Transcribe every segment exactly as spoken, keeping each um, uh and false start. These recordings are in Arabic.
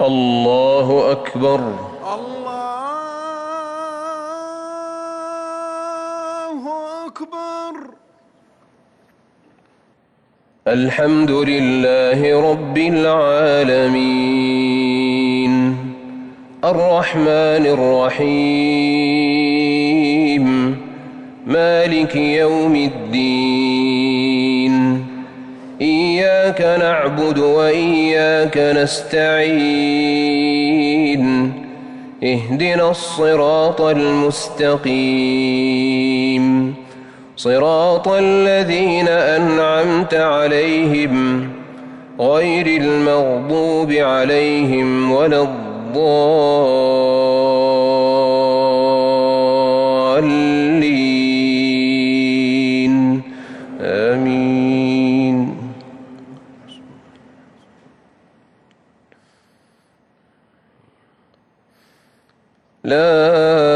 الله أكبر. الله أكبر. الحمد لله رب العالمين الرحمن الرحيم مالك يوم الدين إياك نعبد وإياك نستعين اهدنا الصراط المستقيم صراط الذين أنعمت عليهم غير المغضوب عليهم ولا الضالين آمين. لا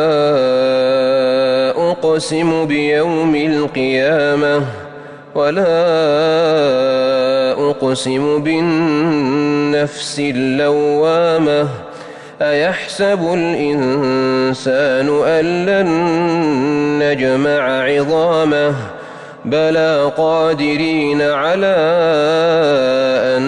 أقسم بيوم القيامة ولا أقسم بالنفس اللوامة أيحسب الإنسان أن لن نجمع عظامه بلى قادرين على أن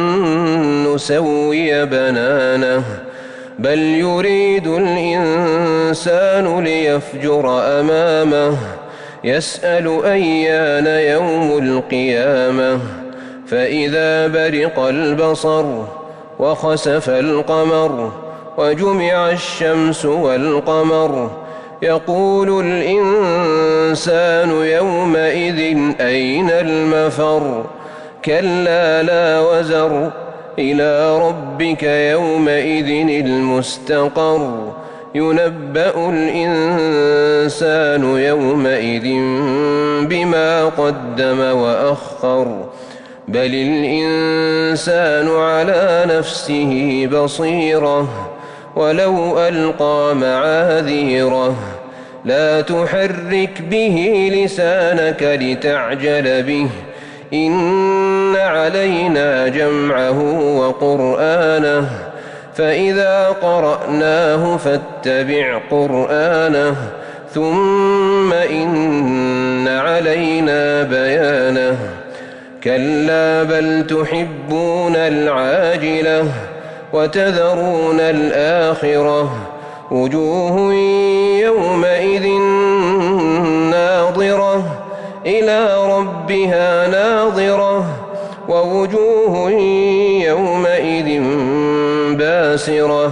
نسوي بنانه بل يريد الإنسان ليفجر أمامه يسأل أيان يوم القيامة فإذا برق البصر وخسف القمر وجمع الشمس والقمر يقول الإنسان يومئذ أين المفر كلا لا وزر إلى ربك يومئذ المستقر ينبأ الإنسان يومئذ بما قدم وأخر بل الإنسان على نفسه بصيرة ولو ألقى معاذيره لا تحرك به لسانك لتعجل به إن علينا جمعه وقرآنه فإذا قرأناه فاتبع قرآنه ثم إن علينا بيانه كلا بل تحبون العاجلة وتذرون الآخرة وجوه يومئذ ناظرة إلى ربها ناظرة ووجوه يومئذ باسرة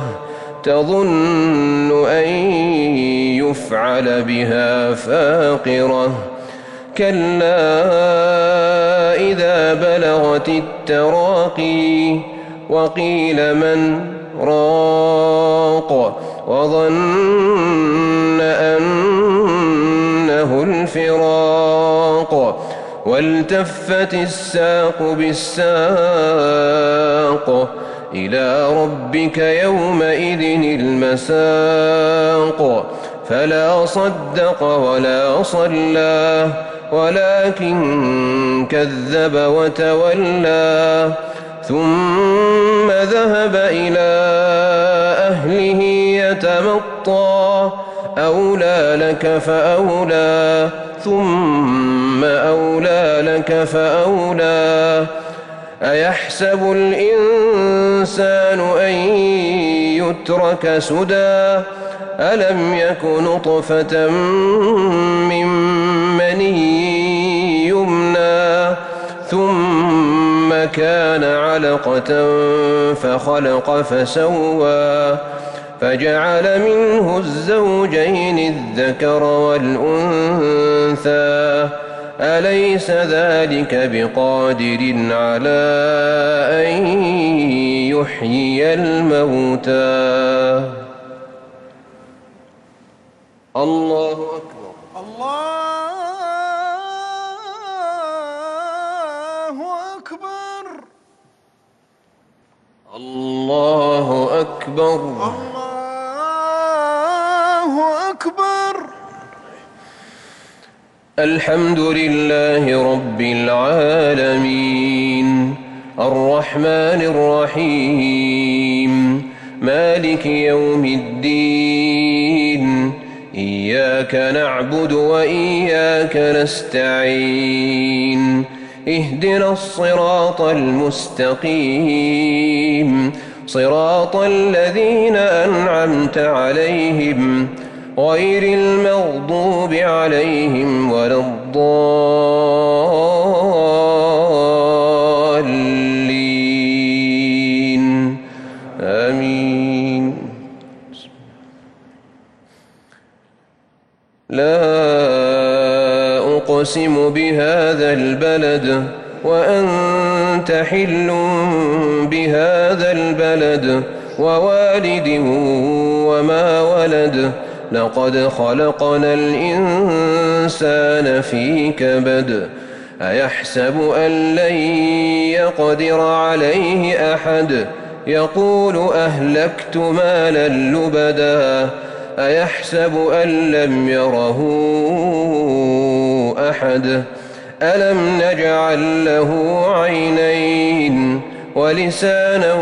تظن أن يفعل بها فاقرة كلا إذا بلغت التراقي وقيل من راق وظن أنه الفراق والتفت الساق بالساق إلى ربك يومئذ المساق فلا صدق ولا صلى ولكن كذب وتولى ثم ذهب إلى أهله يتمطى أولى لك فأولى ثم أولى لك فأولى أيحسب الإنسان أن يترك سدى ألم يك نطفة من مني يمنى ثم كان علقة فخلق فسوى فجعل منه الزوجين الذكر والأنثى أليس ذلك بقادر على أن يحيي الموتى. الله أكبر. الله أكبر. الله أكبر. الله أكبر. الحمد لله رب العالمين الرحمن الرحيم مالك يوم الدين إياك نعبد وإياك نستعين اهدنا الصراط المستقيم صراط الذين أنعمت عليهم غير المغضوب عليهم ولا الضالين آمين. لا أقسم بهذا البلد وأنت حل بهذا البلد ووالد وما ولد لقد خلقنا الإنسان في كبد أيحسب أن لن يقدر عليه أحد يقول أهلكت مالا لبدا أيحسب أن لم يره أحد ألم نجعل له عينين ولسانا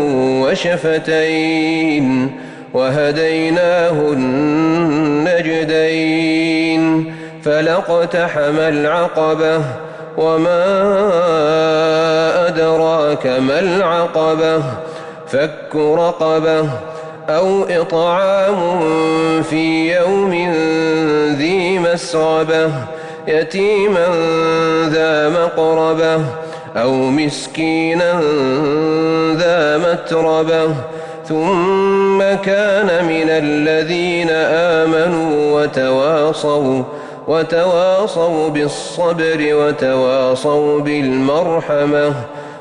وشفتين وهديناه النجدين فلاقتحم العقبة وما أدراك ما العقبة فك رقبة أو إطعام في يوم ذي مسغبة يتيما ذا مقربة أو مسكينا ذا متربة ثم كان من الذين آمنوا وتواصوا وتواصوا بالصبر وتواصوا بالمرحمة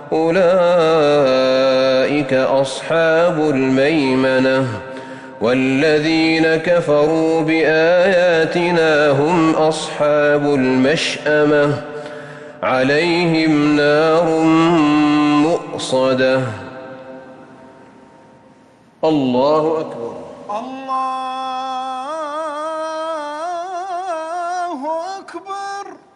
أولئك أصحاب الميمنة والذين كفروا بآياتنا هم أصحاب المشأمة عليهم نار مؤصدة. الله أكبر. الله أكبر.